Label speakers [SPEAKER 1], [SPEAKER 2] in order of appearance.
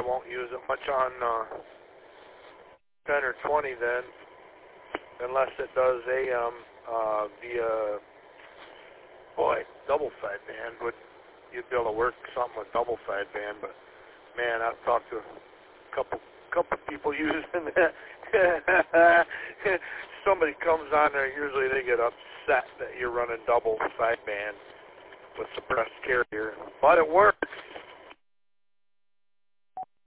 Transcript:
[SPEAKER 1] I won't use it much on 10 or 20 then, unless it does AM via, double sideband. You'd be able to work something with double sideband, but man, I've talked to a couple people using that. Somebody comes on there, usually they get upset that you're running double sideband with suppressed carrier, but it works.